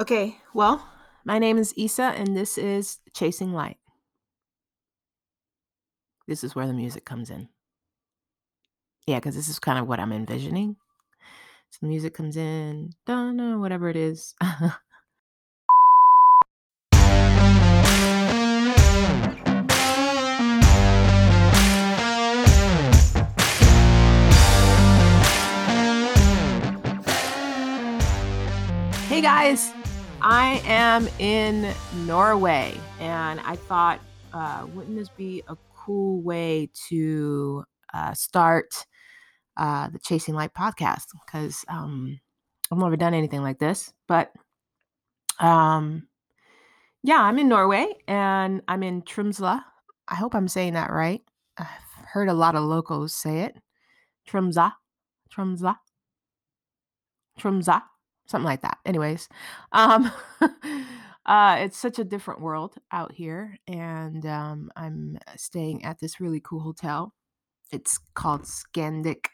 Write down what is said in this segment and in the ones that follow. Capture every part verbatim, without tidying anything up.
Okay, well, my name is Isa, and this is Chasing Light. This is where the music comes in. Yeah, because this is kind of what I'm envisioning. So the music comes in, don't know, whatever it is. Hey guys, I am in Norway, and I thought, uh, wouldn't this be a cool way to uh, start uh, the Chasing Light podcast? Because um, I've never done anything like this, but um, yeah, I'm in Norway and I'm in Tromsø. I hope I'm saying that right. I've heard a lot of locals say it. Tromsø, Tromsø, Tromsø, something like that. Anyways, um, uh, it's such a different world out here, and um, I'm staying at this really cool hotel. It's called Scandic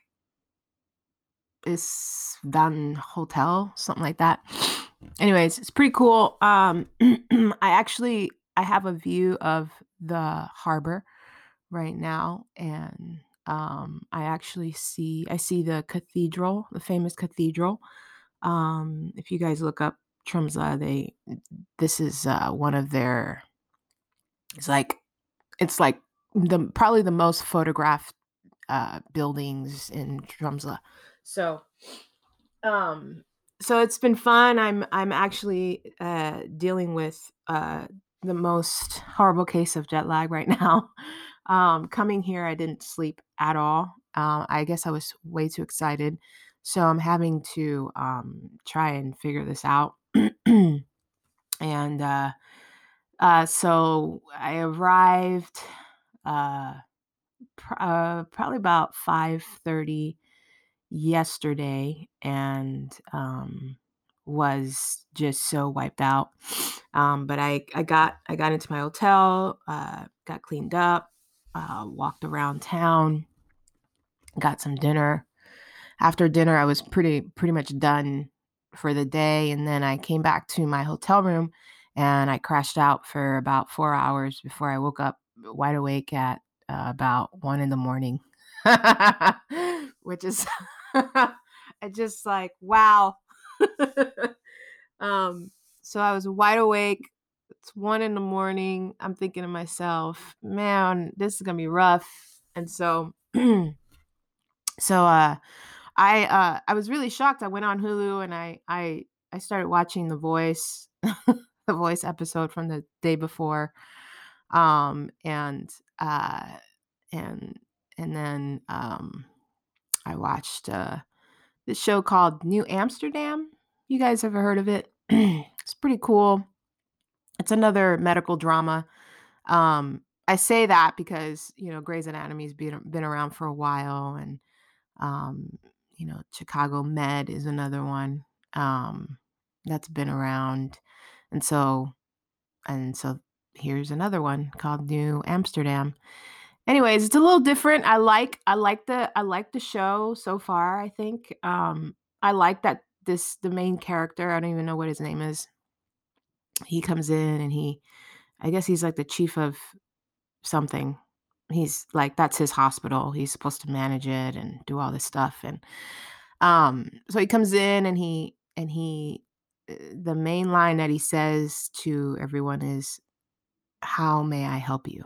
Isvan Hotel, something like that. Anyways, it's pretty cool. Um, I actually I have a view of the harbor right now, and um, I actually see I see the cathedral, the famous cathedral. Um, if you guys look up Tromsø, they this is uh, one of their. It's like it's like the probably the most photographed uh, buildings in Tromsø. So um, so it's been fun. I'm I'm actually uh, dealing with uh, the most horrible case of jet lag right now. Um, coming here, I didn't sleep at all. Uh, I guess I was way too excited, so I'm having to um, try and figure this out. and uh, uh, so I arrived uh, pr- uh, probably about five thirty yesterday and um was just so wiped out. Um but I I got I got into my hotel, uh got cleaned up, uh walked around town, got some dinner. After dinner I was pretty pretty much done for the day, and then I came back to my hotel room and I crashed out for about four hours before I woke up wide awake at uh, about one in the morning. Which is I just like, wow. um, so I was wide awake. It's one in the morning. I'm thinking to myself, man, this is gonna be rough. And so so uh I uh I was really shocked. I went on Hulu and I I I started watching The Voice, the Voice episode from the day before. Um and uh and and then um I watched uh this show called New Amsterdam. You guys ever heard of it? It's pretty cool. It's another medical drama. Um, I say that because, you know, Grey's Anatomy's been been around for a while, and um, you know, Chicago Med is another one um, that's been around, and so and so here's another one called New Amsterdam. Anyways, it's a little different. I like I like the I like the show so far, I think. Um, I like that this the main character, I don't even know what his name is. He comes in and he I guess he's like the chief of something. He's like that's his hospital. He's supposed to manage it and do all this stuff, and um so he comes in and he and he uh, the main line that he says to everyone is, "How may I help you?"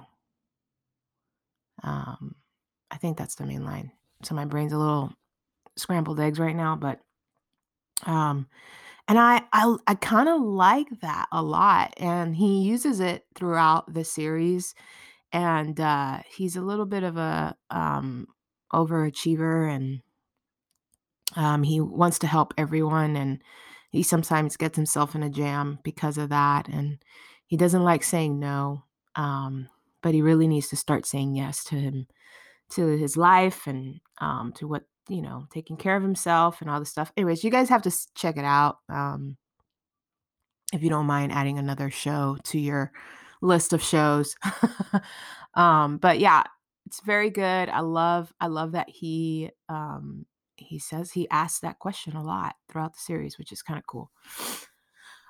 Um I think that's the main line. So my brain's a little scrambled eggs right now, but um and I I I kind of like that a lot, and he uses it throughout the series, and uh he's a little bit of a um overachiever, and um he wants to help everyone, and he sometimes gets himself in a jam because of that, and he doesn't like saying no. Um but he really needs to start saying yes to him to his life, and um, to what, you know, taking care of himself and all this stuff. Anyways, you guys have to s- check it out. Um, if you don't mind adding another show to your list of shows. um, but yeah, it's very good. I love, I love that he, um, he says he asks that question a lot throughout the series, which is kind of cool.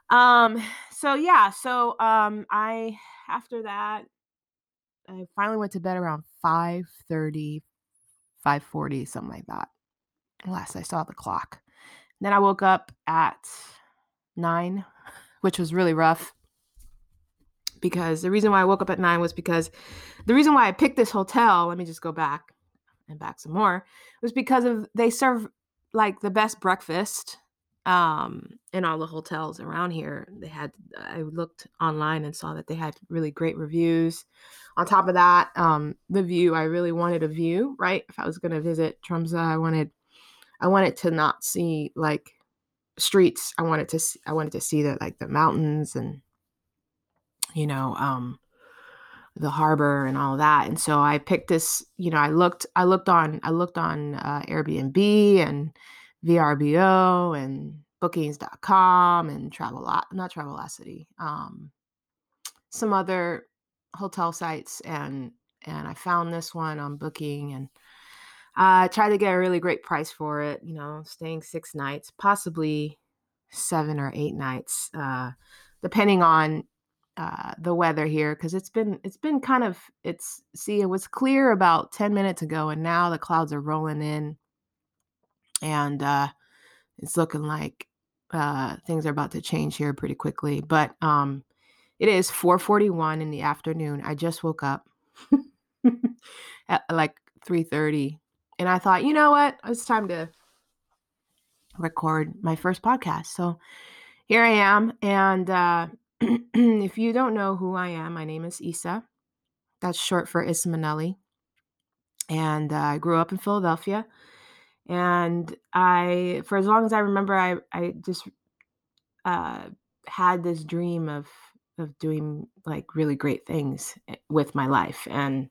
Um, so yeah, so um I after that I finally went to bed around five thirty, five forty, something like that. Last I saw the clock. Then I woke up at nine, which was really rough because the reason why I woke up at nine was because the reason why I picked this hotel, let me just go back and back some more, was because of they serve like the best breakfast um in all the hotels around here. They had I looked online and saw that they had really great reviews. On top of that, um the view, I really wanted a view, right? If I was going to visit Tromsø, I wanted I wanted to not see like streets. I wanted to see, I wanted to see the like the mountains and you know um the harbor and all that. And so I picked this, you know, I looked, I looked on, I looked on uh, Airbnb and V R B O and bookings dot com and travel, not Travelocity, um, some other hotel sites. And, and I found this one on Booking and I tried to get a really great price for it, you know, staying six nights, possibly seven or eight nights, uh, depending on uh, the weather here, because it's been it's been kind of it's see it was clear about ten minutes ago, and now the clouds are rolling in, and uh, it's looking like uh, things are about to change here pretty quickly. But um, it is four forty-one in the afternoon. I just woke up at like three thirty, and I thought, you know what, it's time to record my first podcast. So here I am, and uh, if you don't know who I am, my name is Isa. That's short for Ismanelli. And uh, I grew up in Philadelphia. And I, for as long as I remember, I, I just uh, had this dream of of doing like really great things eh, with my life. And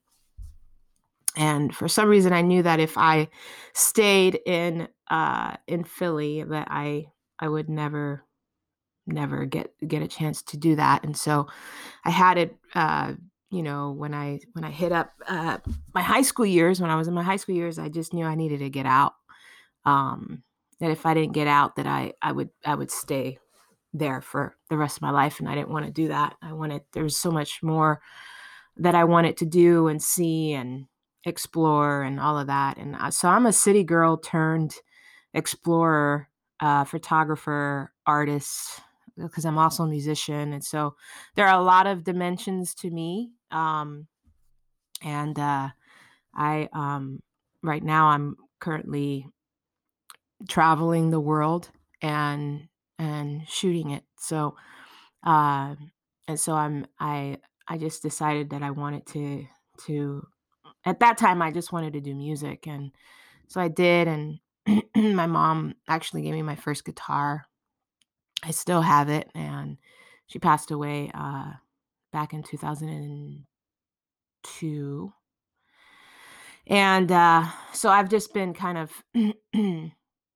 and for some reason, I knew that if I stayed in uh, in Philly, that I I would never never get get a chance to do that. And so I had it, uh, you know, when I when I hit up uh, my high school years. When I was in my high school years, I just knew I needed to get out. Um, that if I didn't get out, that I I would I would stay there for the rest of my life, and I didn't want to do that. I wanted there was so much more that I wanted to do and see and explore and all of that. And uh, so I'm a city girl turned explorer, uh, photographer, artist, because I'm also a musician. And so there are a lot of dimensions to me. Um, and uh, I, um, right now, I'm currently traveling the world and and shooting it. So, uh, and so I'm I I just decided that I wanted to to at that time I just wanted to do music, and so I did. And my mom actually gave me my first guitar. I still have it, and she passed away uh, back in two thousand two. And uh, so I've just been kind of been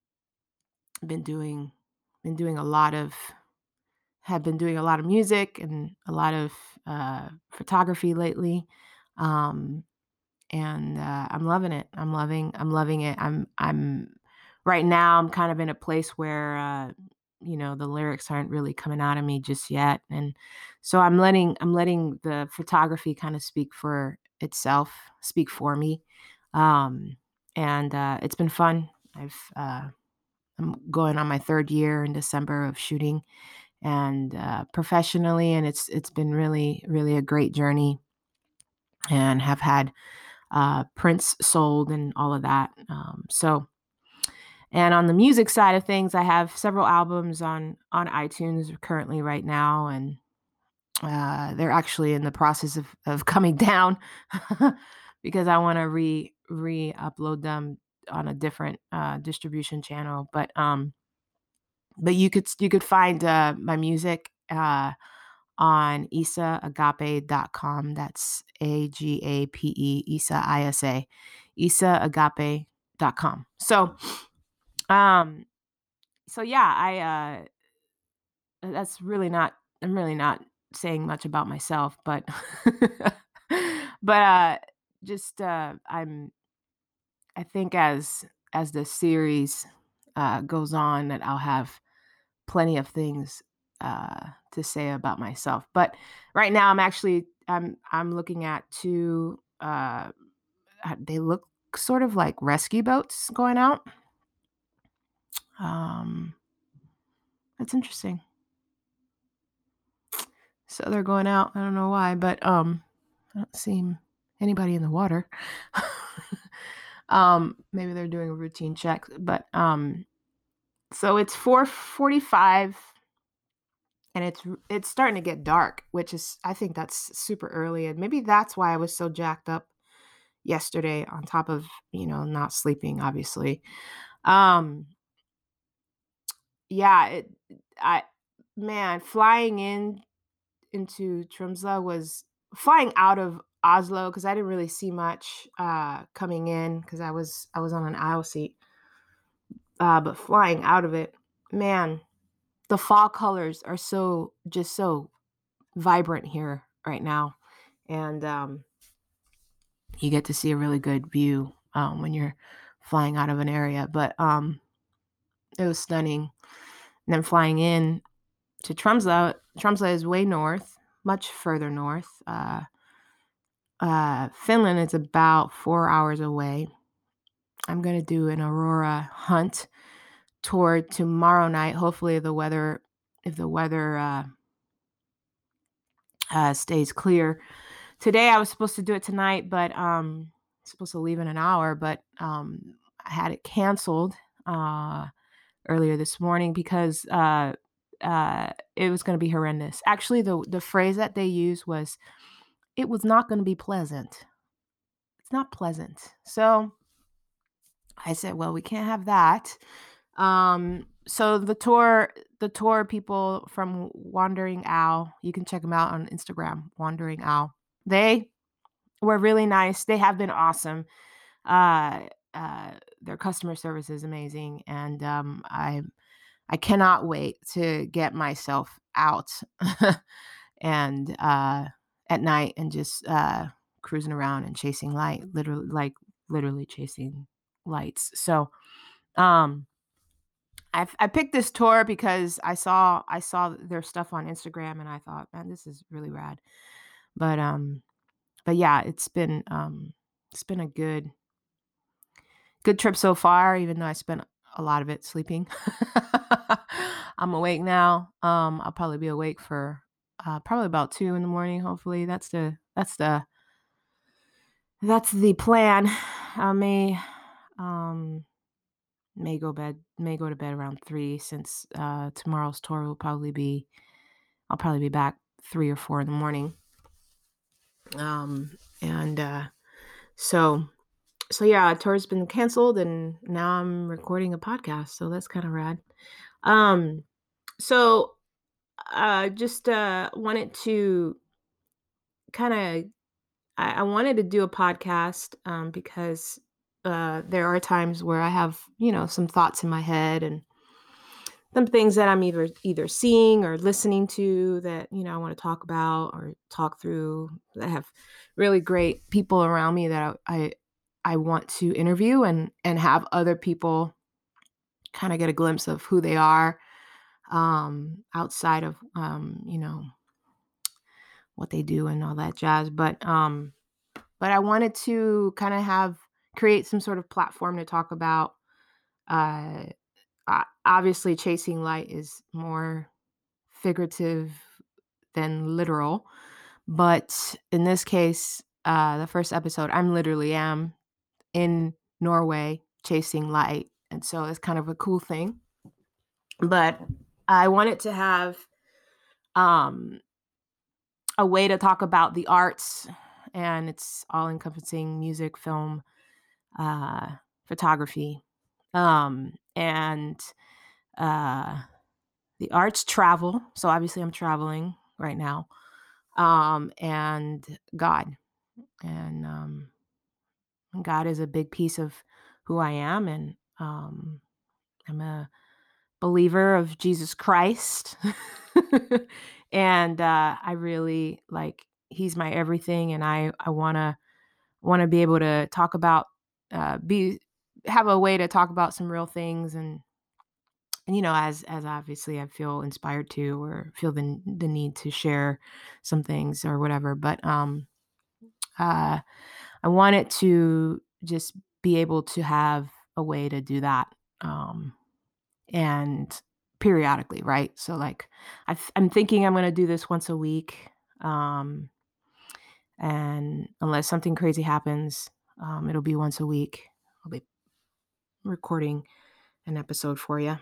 doing been doing a lot of have been doing a lot of music and a lot of uh, photography lately. Um, and uh, I'm loving it. I'm loving. I'm loving it. I'm. I'm right now. I'm kind of in a place where uh, you know the lyrics aren't really coming out of me just yet, and so I'm letting. I'm letting the photography kind of speak for itself, speak for me, um, and uh, it's been fun. I've. Uh, I'm going on my third year in December of shooting, and uh, professionally, and it's it's been really really a great journey, and have had uh, prints sold and all of that. Um, so, and on the music side of things, I have several albums on on iTunes currently right now, and uh, they're actually in the process of of coming down because I want to re re upload them on a different uh, distribution channel. But um, but you could you could find uh, my music. Uh, on isa agape dot com. That's A G A P E, Isa, I S A, isa agape dot com. So, um, so yeah, I, uh, that's really not, I'm really not saying much about myself, but, but, uh, just, uh, I'm, I think as, as the series, uh, goes on that I'll have plenty of things uh, to say about myself. But right now, I'm actually I'm I'm looking at two. Uh, uh, they look sort of like rescue boats going out. Um, that's interesting. So they're going out. I don't know why, but um, I don't see anybody in the water. um, maybe they're doing a routine check, but um, so it's four forty-five, and it's it's starting to get dark, which is I think that's super early, and maybe that's why I was so jacked up yesterday. On top of you know not sleeping, obviously. Um, yeah, it I man flying in into Tromsø was flying out of Oslo because I didn't really see much uh, coming in because I was I was on an aisle seat. Uh, but flying out of it, man, the fall colors are so just so vibrant here right now, and um, you get to see a really good view um, when you're flying out of an area. But um, it was stunning. And then flying in to Tromsø, Tromsø is way north, much further north. Uh, Uh, Finland is about four hours away. I'm going to do an aurora hunt tour tomorrow night. Hopefully the weather, if the weather uh, uh, stays clear. Today I was supposed to do it tonight, but um, supposed to leave in an hour, but um, I had it canceled uh, earlier this morning because uh, uh, it was going to be horrendous. Actually, the the phrase that they used was, "It was not going to be pleasant." It's not pleasant. So I said, well, we can't have that. Um, so the tour, the tour people from Wandering Owl, you can check them out on Instagram, Wandering Owl. They were really nice. They have been awesome. Uh, uh, their customer service is amazing, and um, I I cannot wait to get myself out and uh, at night and just uh, cruising around and chasing light, literally, like literally chasing lights. So, um, I I picked this tour because I saw I saw their stuff on Instagram and I thought, man, this is really rad. But um, but yeah, it's been um, it's been a good good trip so far. Even though I spent a lot of it sleeping, I'm awake now. Um, I'll probably be awake for uh, probably about two in the morning. Hopefully, that's the that's the that's the plan. I may um may go bed may go to bed around three since uh tomorrow's tour will probably be I'll probably be back three or four in the morning. Um and uh so so yeah, tour's been canceled and now I'm recording a podcast, so that's kind of rad. Um so uh just uh wanted to kind of I, I wanted to do a podcast um because uh there are times where I have, you know, some thoughts in my head and some things that I'm either either seeing or listening to that, you know, I want to talk about or talk through. I have really great people around me that I I, I want to interview and and have other people kind of get a glimpse of who they are um, outside of um, you know what they do and all that jazz. But um, but I wanted to kind of have create some sort of platform to talk about. Uh, o- Obviously, chasing light is more figurative than literal. But in this case, uh, the first episode, I'm literally am in Norway chasing light. And so it's kind of a cool thing. But I wanted to have um, a way to talk about the arts, and it's all encompassing music, film, uh, photography, um, and uh, the arts travel. So obviously, I'm traveling right now, um, and God. And um, God is a big piece of who I am, and um, I'm a believer of Jesus Christ, and uh, I really like He's my everything, and I I wanna wanna be able to talk about uh, be have a way to talk about some real things and and, you know, as as obviously I feel inspired to or feel the the need to share some things or whatever, but, um, uh, I want it to just be able to have a way to do that, um, and periodically, right? So, like, I've I'm thinking I'm gonna do this once a week, um, and unless something crazy happens, um, it'll be once a week. I'll be recording an episode for you.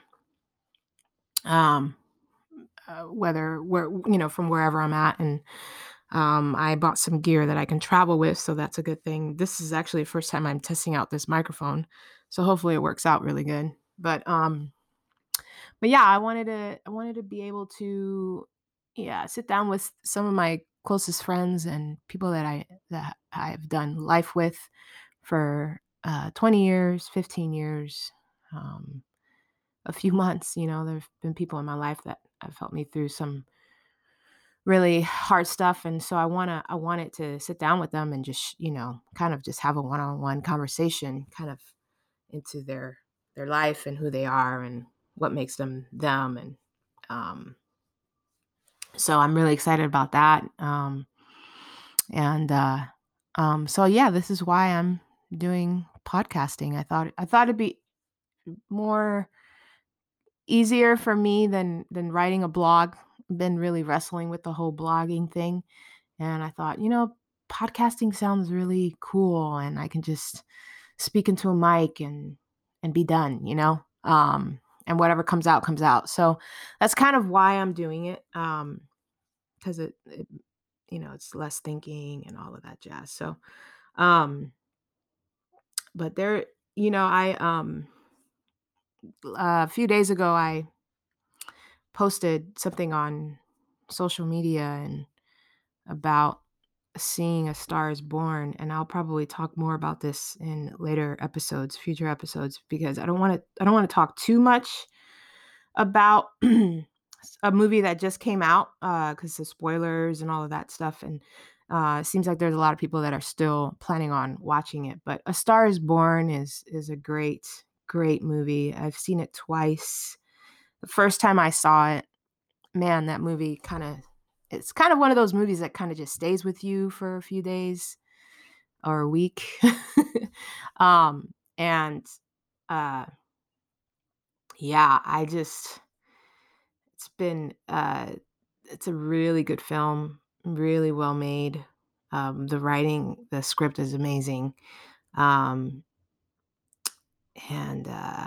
Um, uh, whether where you know, from wherever I'm at, and um, I bought some gear that I can travel with, so that's a good thing. This is actually the first time I'm testing out this microphone, so hopefully it works out really good. But um, but yeah, I wanted to I wanted to be able to, yeah, sit down with some of my closest friends and people that I that I've done life with for uh, twenty years, fifteen years, um, a few months. You know, there've been people in my life that have helped me through some really hard stuff, and so I wanna I wanted to sit down with them and just, you know, kind of just have a one-on-one conversation, kind of into their their life and who they are and what makes them them, and um, so I'm really excited about that. Um, and uh, um, so yeah, this is why I'm doing podcasting. I thought I thought it'd be more easier for me than than writing a blog. Been really wrestling with the whole blogging thing. And I thought, you know, podcasting sounds really cool and I can just speak into a mic and and be done, you know? Um and whatever comes out comes out. So that's kind of why I'm doing it. Um because it, it you know, it's less thinking and all of that jazz. So um but there, you know, I um a few days ago I posted something on social media and about seeing A Star is Born, and I'll probably talk more about this in later episodes, future episodes, because I don't want to I don't want to talk too much about a movie that just came out, uh cuz the spoilers and all of that stuff, and uh it seems like there's a lot of people that are still planning on watching it. But A Star is Born is is a great great movie. I've seen it twice. The first time I saw it, man, that movie kinda it's kind of one of those movies that kinda just stays with you for a few days or a week. Um, and, uh, yeah, I just it's been, uh it's a really good film, really well made. Um, the writing, the script is amazing. Um, and, uh,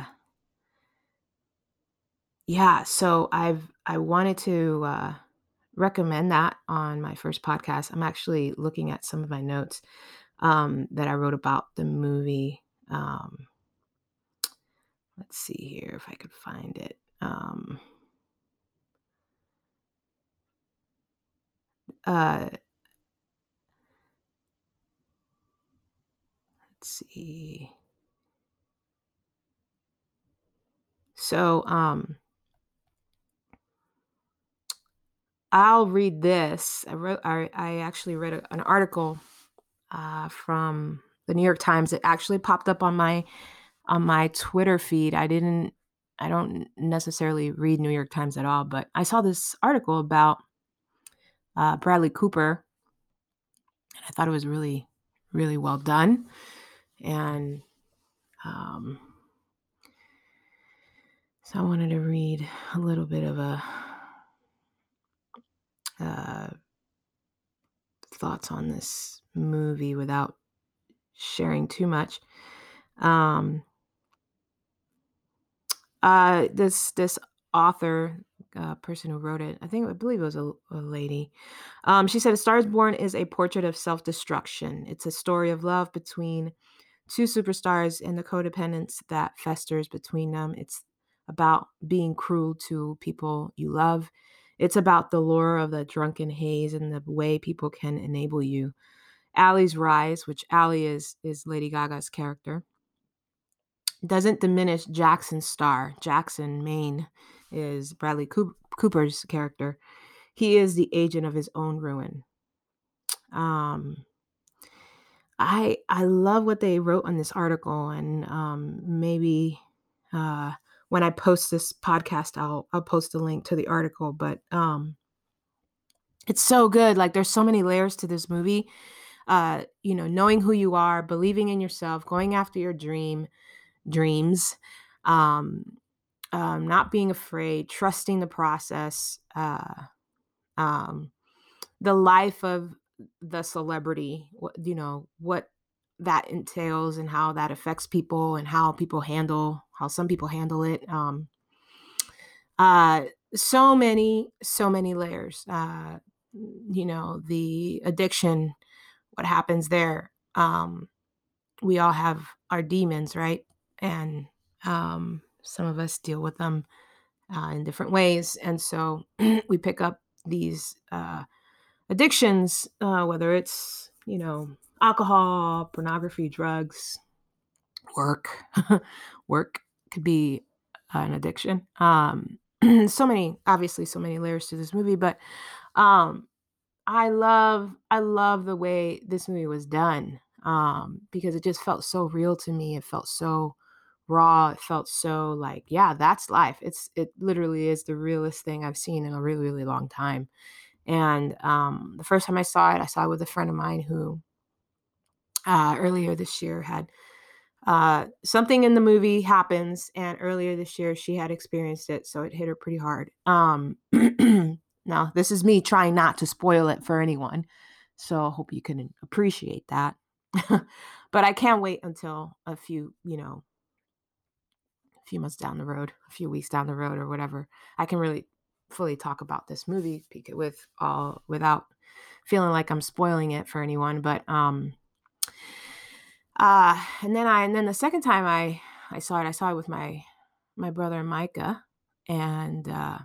yeah, so I've I wanted to, uh, recommend that on my first podcast. I'm actually looking at some of my notes um, that I wrote about the movie. Um, let's see here if I could find it. Um, uh, let's see. So um, I'll read this. I wrote. I, I actually read a, an article uh, from the New York Times. It actually popped up on my on my Twitter feed. I didn't. I don't necessarily read New York Times at all, but I saw this article about uh, Bradley Cooper, and I thought it was really, really well done. And um, so I wanted to read a little bit of a uh, thoughts on this movie without sharing too much. Um, uh, this this author, uh, person who wrote it, I think I believe it was a, a lady. Um, she said, "A Star Is Born is a portrait of self-destruction. It's a story of love between two superstars and the codependence that festers between them. It's about being cruel to people you love. It's about the lure of the drunken haze and the way people can enable you. Allie's rise, which Allie is is Lady Gaga's character, doesn't diminish Jackson's star. Jackson Maine is Bradley Coop- Cooper's character. He is the agent of his own ruin." Um, I I love what they wrote on this article, and um, maybe uh, when I post this podcast, I'll I'll post a link to the article. But um, it's so good. Like there's so many layers to this movie. Uh, you know, knowing who you are, believing in yourself, going after your dream dreams, um, um, not being afraid, trusting the process, uh, um, the life of the celebrity. What you know what that entails and how that affects people and how people handle how some people handle it. Um, uh, so many, so many layers. Uh, you know, the addiction, what happens there. Um, we all have our demons, right? And um, some of us deal with them uh, in different ways. And so we pick up these uh, addictions, uh, whether it's, you know, alcohol, pornography, drugs, work. Work could be an addiction. Um, so many, obviously, so many layers to this movie, but um, I love I love the way this movie was done, um, because it just felt so real to me. It felt so raw. It felt so like, yeah, that's life. It's it literally is the realest thing I've seen in a really, really long time. And um, the first time I saw it, I saw it with a friend of mine who uh, earlier this year had uh, something in the movie happens, and earlier this year she had experienced it, so it hit her pretty hard. Um, now, this is me trying not to spoil it for anyone, so I hope you can appreciate that. But I can't wait until a few, you know, a few months down the road, a few weeks down the road, or whatever. I can really fully talk about this movie, speak it with all without feeling like I'm spoiling it for anyone. But um, Uh, and then I and then the second time I I saw it, I saw it with my my brother Micah, and uh,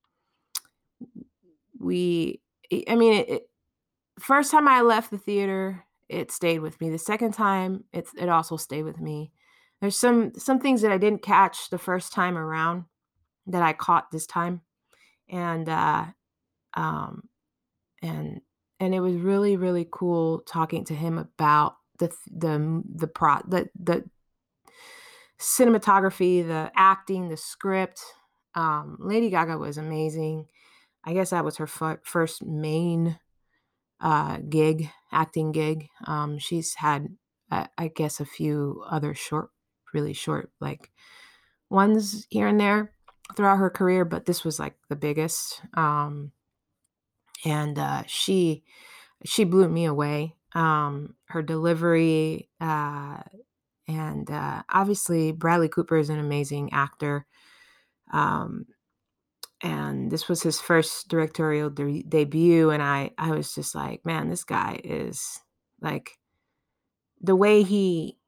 we. I mean, it, it, first time I left the theater, it stayed with me. The second time, it it also stayed with me. There's some some things that I didn't catch the first time around that I caught this time, and uh, um, and and it was really really cool talking to him about the the the pro the the cinematography, the acting, the script. Um, Lady Gaga was amazing. I guess that was her f- first main uh, gig, acting gig. Um, she's had, uh, I guess, a few other short, really short, like ones here and there throughout her career, but this was like the biggest. Um, and uh, she she blew me away. Um, her delivery, uh, and uh, obviously Bradley Cooper is an amazing actor. Um, and this was his first directorial de- debut, and I I was just like, man, this guy is like the way he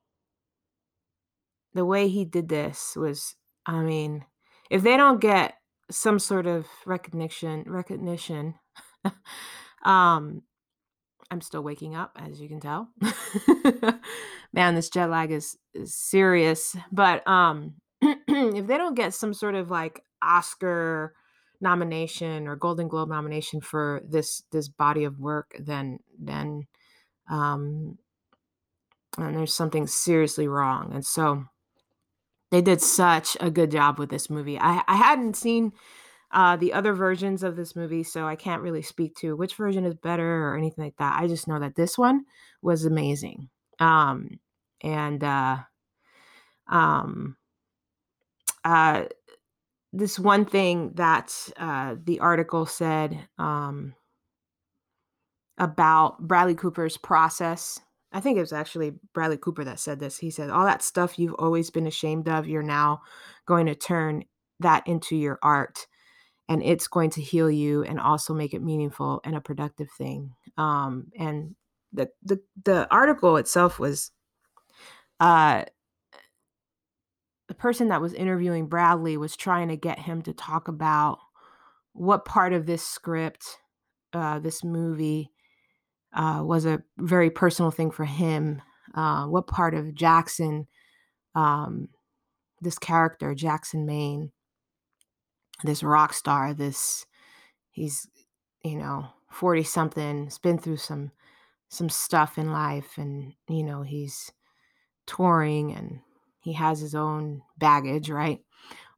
the way he did this was, I mean, if they don't get some sort of recognition recognition, um, I'm still waking up, as you can tell. Man, this jet lag is is serious. But um, if they don't get some sort of like Oscar nomination or Golden Globe nomination for this this body of work, then then um, and there's something seriously wrong. And so they did such a good job with this movie. I I hadn't seen uh, the other versions of this movie, so I can't really speak to which version is better or anything like that. I just know that this one was amazing. Um, and uh, um, uh, this one thing that uh, the article said um, about Bradley Cooper's process. I think it was actually Bradley Cooper that said this. He said, all that stuff you've always been ashamed of, you're now going to turn that into your art, and it's going to heal you and also make it meaningful and a productive thing. Um, and the, the the article itself was uh, the person that was interviewing Bradley was trying to get him to talk about what part of this script, uh, this movie, uh, was a very personal thing for him. Uh, what part of Jackson, um, this character, Jackson Maine, this rock star, this he's, you know, forty something, has been through some some stuff in life, and you know, he's touring and he has his own baggage, right?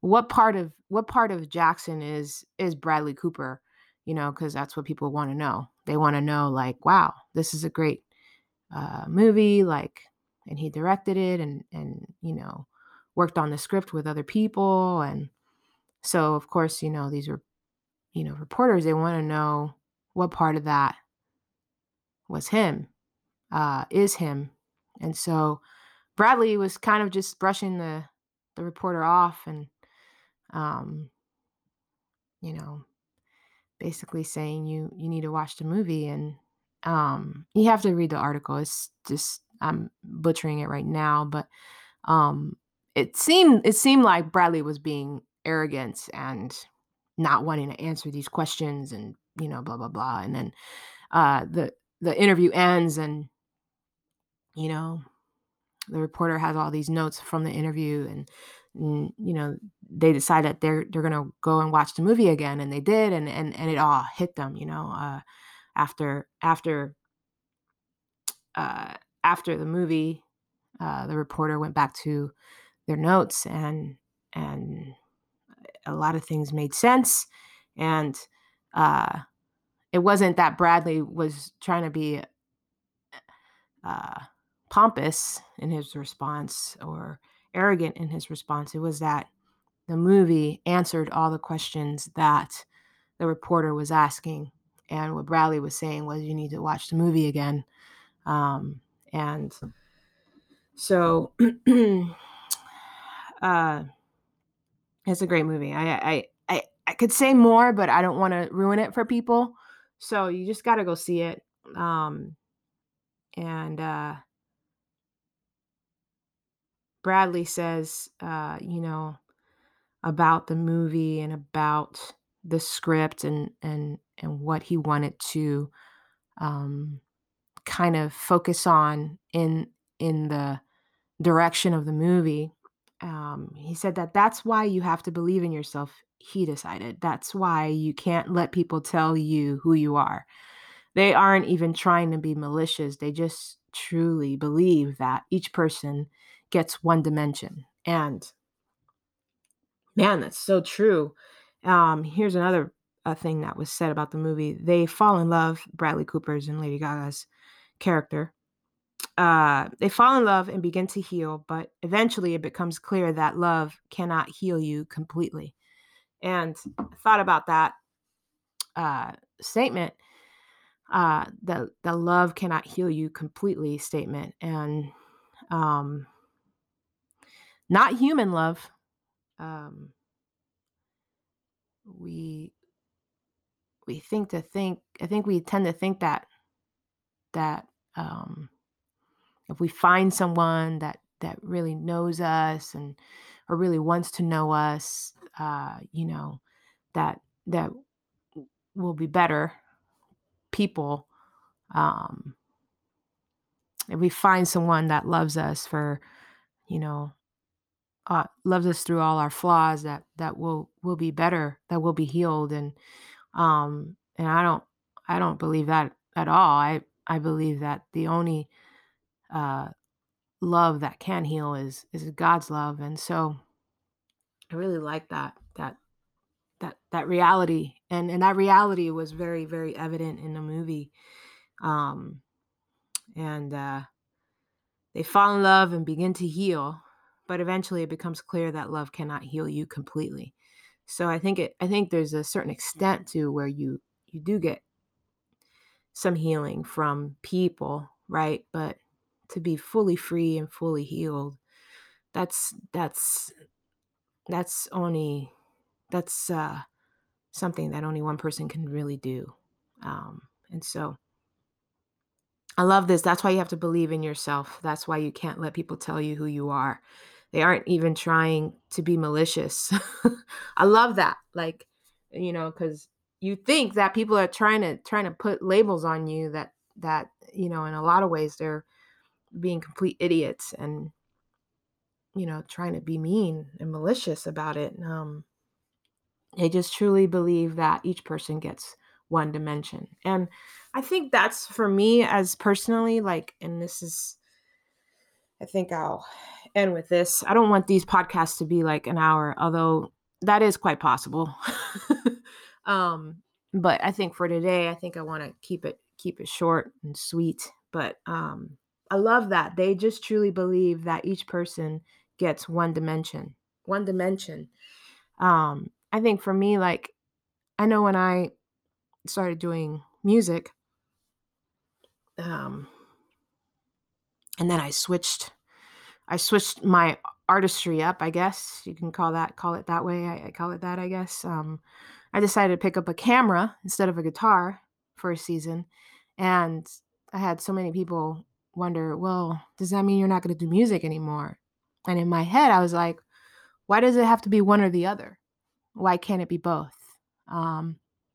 what part of what part of Jackson is is Bradley Cooper, you know, because that's what people want to know. They want to know, like, wow, this is a great uh, movie, like, and he directed it, and and you know, worked on the script with other people, and so of course, you know, these are you know reporters. They want to know what part of that was him, uh, is him, and so Bradley was kind of just brushing the the reporter off, and um, you know, basically saying you you need to watch the movie, and um, you have to read the article. It's just I'm butchering it right now, but um, it seemed it seemed like Bradley was being arrogant and not wanting to answer these questions, and you know, blah blah blah. And then uh, the the interview ends, and you know, the reporter has all these notes from the interview, and, and you know they decide that they're they're gonna go and watch the movie again, and they did, and and and it all hit them, you know, uh, after after uh, after the movie, uh, the reporter went back to their notes, and and a lot of things made sense, and uh, it wasn't that Bradley was trying to be uh, pompous in his response or arrogant in his response. It was that the movie answered all the questions that the reporter was asking. And what Bradley was saying was, you need to watch the movie again. Um, and so uh, it's a great movie. I, I, I, I could say more, but I don't want to ruin it for people. So you just got to go see it. Um, and uh, Bradley says, uh, you know, about the movie and about the script, and and and what he wanted to um, kind of focus on in in the direction of the movie. Um, he said that that's why you have to believe in yourself. He decided that's why you can't let people tell you who you are. They aren't even trying to be malicious. They just truly believe that each person gets one dimension. And man, that's so true. Um, here's another uh, thing that was said about the movie. They fall in love, Bradley Cooper's and Lady Gaga's character. Uh, they fall in love and begin to heal, but eventually it becomes clear that love cannot heal you completely. And I thought about that uh, statement, uh, the, the love cannot heal you completely statement. And um, not human love. Um, we we think to think I think we tend to think that that um, if we find someone that that really knows us, and or really wants to know us, uh, you know, that that will be better people. Um, if we find someone that loves us for, you know, uh, loves us through all our flaws, that that will will be better, that will be healed, and um, and I don't I don't believe that at all. I I believe that the only uh, love that can heal is is God's love. And so I really like that that that that reality, and and that reality was very very evident in the movie. Um and uh they fall in love and begin to heal, but eventually it becomes clear that love cannot heal you completely. So I think it I think there's a certain extent to where you you do get some healing from people, right? But to be fully free and fully healed, that's that's that's only that's uh, something that only one person can really do. Um, and so I love this. That's why you have to believe in yourself. That's why you can't let people tell you who you are. They aren't even trying to be malicious. I love that. Like, you know, because you think that people are trying to trying to put labels on you, that that you know, in a lot of ways they're being complete idiots, and you know, trying to be mean and malicious about it. Um, they just truly believe that each person gets one dimension. And I think that's for me as personally, like, and this is, I think I'll end with this. I don't want these podcasts to be like an hour, although that is quite possible. um, but I think for today, I think I want to keep it keep it short and sweet. But um, I love that they just truly believe that each person gets one dimension, one dimension. Um, I think for me, like I know when I started doing music, um, and then I switched I switched my artistry up, I guess. You can call that call it that way. I, I call it that, I guess. Um, I decided to pick up a camera instead of a guitar for a season. And I had so many people wonder, well, does that mean you're not going to do music anymore? And in my head, I was like, why does it have to be one or the other? Why can't it be both? Um,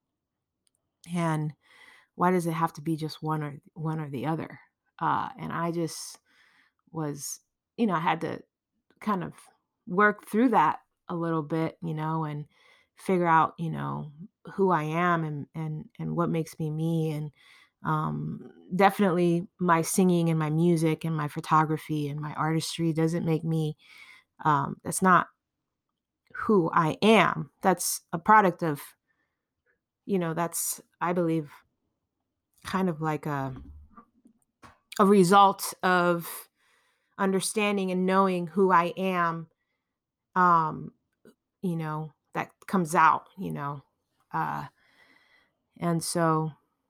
and why does it have to be just one or one or the other? Uh, and I just was, you know, I had to kind of work through that a little bit, you know, and figure out, you know, who I am and and and what makes me me. And um, definitely my singing and my music and my photography and my artistry doesn't make me. Um, that's not who I am. That's a product of, you know, that's I believe kind of like a a result of understanding and knowing who I am. Um, you know, that comes out, you know. Uh, and so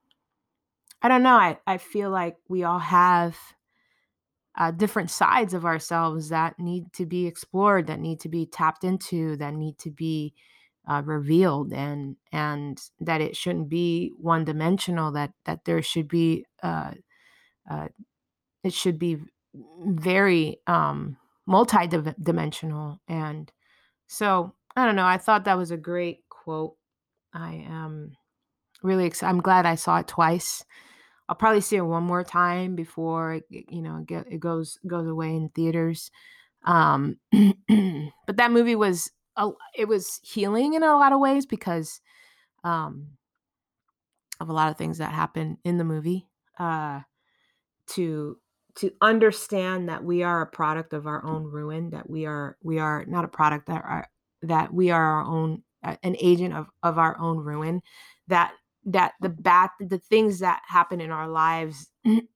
I don't know. I, I feel like we all have uh, different sides of ourselves that need to be explored, that need to be tapped into, that need to be uh, revealed, and and that it shouldn't be one dimensional. That that there should be uh, uh, it should be very um, multi-dimensional. And so I don't know. I thought that was a great quote. I am really excited. I'm glad I saw it twice. I'll probably see it one more time before it, you know, get, it goes goes away in theaters. Um, but that movie was a, it was healing in a lot of ways because um, of a lot of things that happen in the movie. Uh, to to understand that we are a product of our own ruin, that we are we are not a product, that are that we are our own uh, an agent of of our own ruin, that that the bad the things that happen in our lives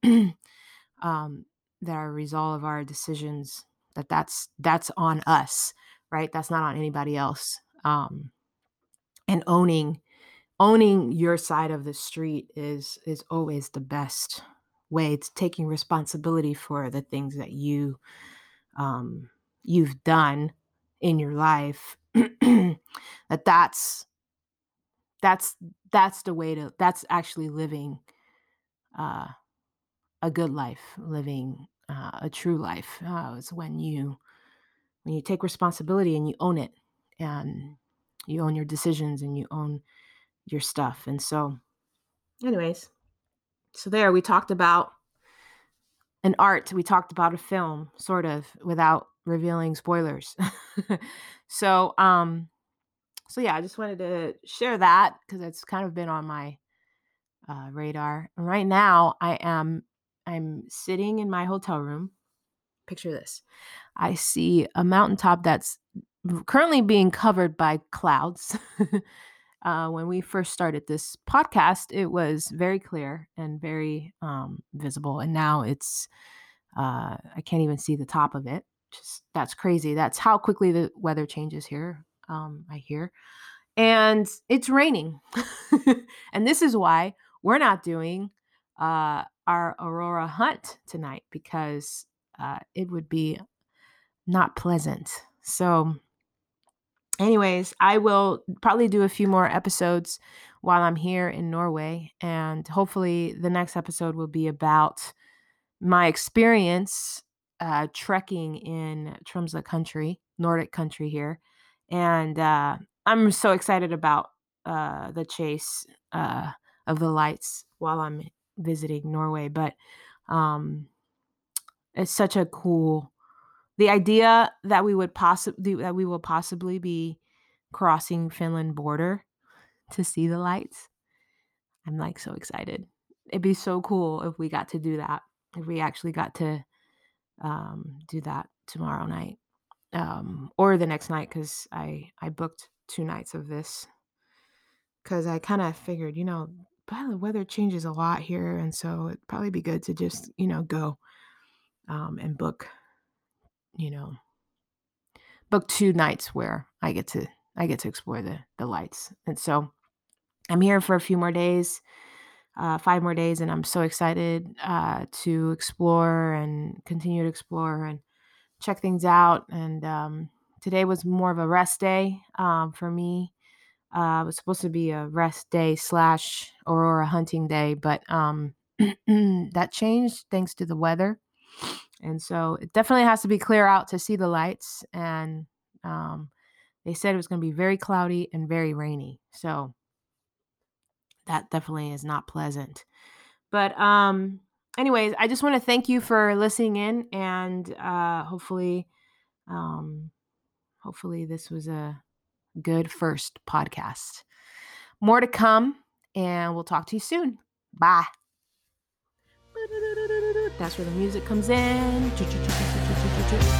um that are a result of our decisions, that that's that's on us, right? That's not on anybody else. um and owning owning your side of the street is is always the best way. It's taking responsibility for the things that you um you've done in your life. that that's that's that's the way to that's actually living uh a good life, living uh, a true life. Uh, is when you when you take responsibility and you own it, and you own your decisions and you own your stuff. And so anyways, so there we talked about an art, we talked about a film, sort of, without revealing spoilers. so, um, so yeah, I just wanted to share that because it's kind of been on my uh, radar. And right now, I am I'm sitting in my hotel room. Picture this: I see a mountaintop that's currently being covered by clouds. uh, when we first started this podcast, it was very clear and very um, visible, and now it's uh, I can't even see the top of it. Just that's crazy. That's how quickly the weather changes here. Um, I hear, and it's raining, and this is why we're not doing uh, our Aurora hunt tonight because uh, it would be not pleasant. So, anyways, I will probably do a few more episodes while I'm here in Norway, and hopefully, the next episode will be about my experience uh, trekking in Tromsø country, Nordic country here. And uh, I'm so excited about uh, the chase uh, of the lights while I'm visiting Norway. But um, it's such a cool, the idea that we would possibly, that we will possibly be crossing Finland border to see the lights. I'm like so excited. It'd be so cool if we got to do that. If we actually got to um, do that tomorrow night, um, or the next night, because I I booked two nights of this because I kind of figured, you know, but the weather changes a lot here, and so it'd probably be good to just, you know, go um, and book, you know, book two nights where I get to I get to explore the the lights. And so I'm here for a few more days, uh, five more days, and I'm so excited uh, to explore and continue to explore and check things out. And um, today was more of a rest day um, for me. Uh, it was supposed to be a rest day slash Aurora hunting day, but um, that changed thanks to the weather. And so it definitely has to be clear out to see the lights. And um, they said it was going to be very cloudy and very rainy. So that definitely is not pleasant. But um, anyways, I just want to thank you for listening in, and uh, hopefully, um, hopefully this was a good first podcast. More to come, and we'll talk to you soon. Bye. That's where the music comes in.